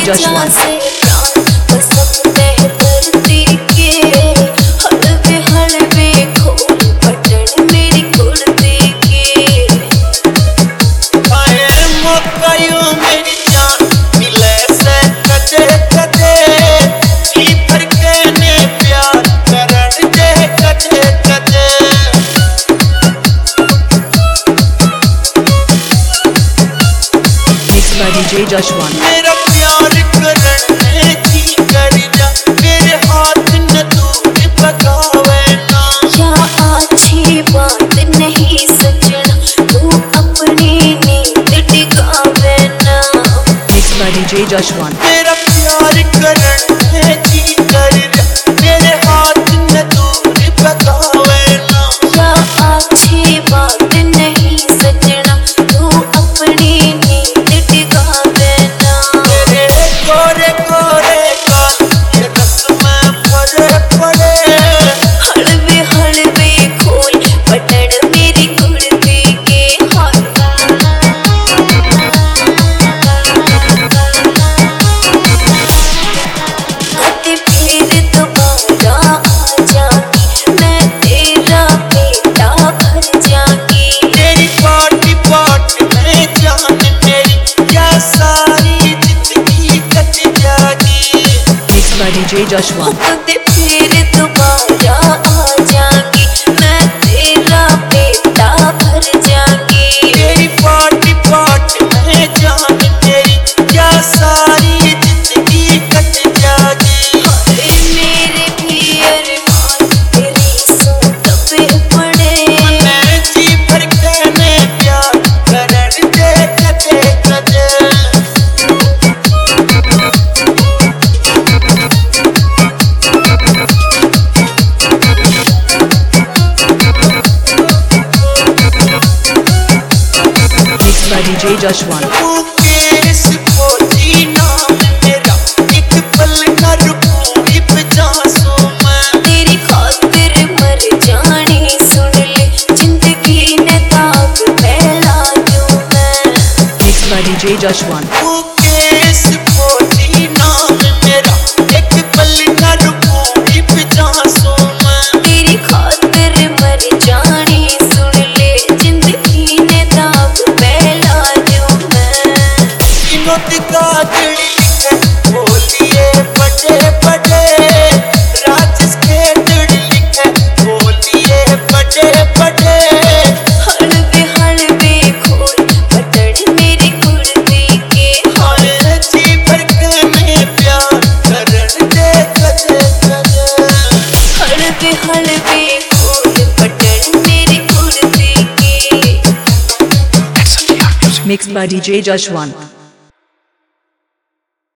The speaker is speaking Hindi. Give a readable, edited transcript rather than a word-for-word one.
जशवंत। DJ जशवंत। मेरा प्यार करने की कर जा, मेरे हाथ न दूर भगावे ना। क्या अच्छी बात नहीं सजना, तू अपनी नींद टिकावे ना। DJ जशवंत। मेरा प्यार करने की कर जा, मेरे हाथ न दूर भगावे ना। क्या अच्छी बात नहीं सजना, तू अपनी नींद टिकावे ना। तेरे कोरे कोरे कान ये रस्में भरे पड़े, हलवे हलवे खोल बटन मेरी कुर्ती के हाथ। कभी फिर दोबारा आ जाऊंगी, मैं तेरा बेटा भर जाऊंगी। तेरी पार्टी पार्टी में जान मेरी, क्या सारी जिंदगी कट जाएगी। DJ जशवंत। कभी फिर दोबारा आ जाऊंगी, मैं तेरा बेटा भर जाऊंगी। तेरी पार्टी पार्टी में जान मेरी, क्या सारी जिंदगी कट जाएगी। अरे मेरे भी अरमान तेरी सूट पे पड़े। मैं जी भर के मैं प्यार करन दे कदे कदे। DJ जशवंत। मुकेश फौजी नाम मेरा, एक पल न रुकूं इब्जासों में। तेरी खातिर मर जाने सुन ले, जिंदगी ने दाग फैला दूं मैं। DJ जशवंत। मुकेश फौजी नाम मेरा, एक पल न रुकूं इब्जासों में। तेरी खातिर मर जाने सुन ले, जिंदगी ने दाग फैला दूं मैं। विनोद का दिल लिखे बोलिए बड़े बड़े, राजेश के दिल लिखे बोलिए बड़े बड़े। हलवे हलवे खोल बटन मेरी कुर्ती के हाथ। जी भर के मैं प्यार करन दे कदे कदे। हलवे हलवे खोल बटन मेरी कुर्ती के। Mixed by DJ Jashwant.